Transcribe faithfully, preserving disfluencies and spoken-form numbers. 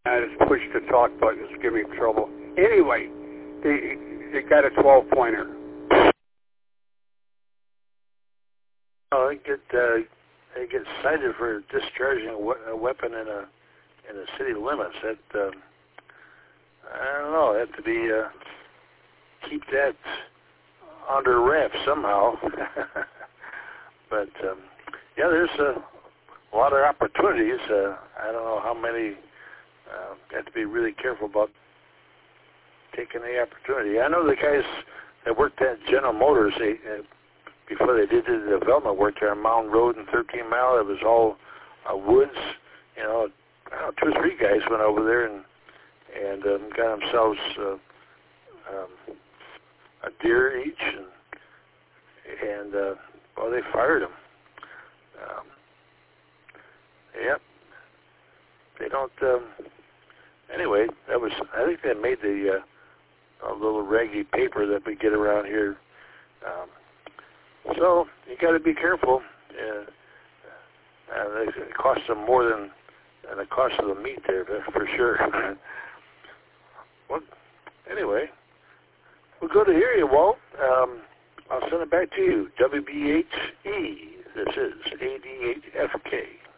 I just push the talk button. It's giving me trouble. Anyway, they, they got a twelve-pointer. Oh, they get uh, they get cited for discharging a, we- a weapon in a in the city limits. That um, I don't know. They have to be uh, keep that under wraps somehow. But um, yeah, there's a, a lot of opportunities. Uh, I don't know how many. Uh, you have to be really careful about taking the opportunity. I know the guys that worked at General Motors, they, uh, before they did the development work there on Mountain Road and thirteen mile, it was all uh, woods. You know, I don't know, two or three guys went over there and and um, got themselves uh, um, a deer each, and, and uh, well, they fired them. Um, yep. They don't. Um, anyway, that was. I think they made the uh, a little raggy paper that we get around here. Um, so you got to be careful. Uh, uh, it costs them more than, than the cost of the meat there, for sure. Well, anyway, we're good to hear you, Walt. Um, I'll send it back to you. W B H E. This is A D H F K.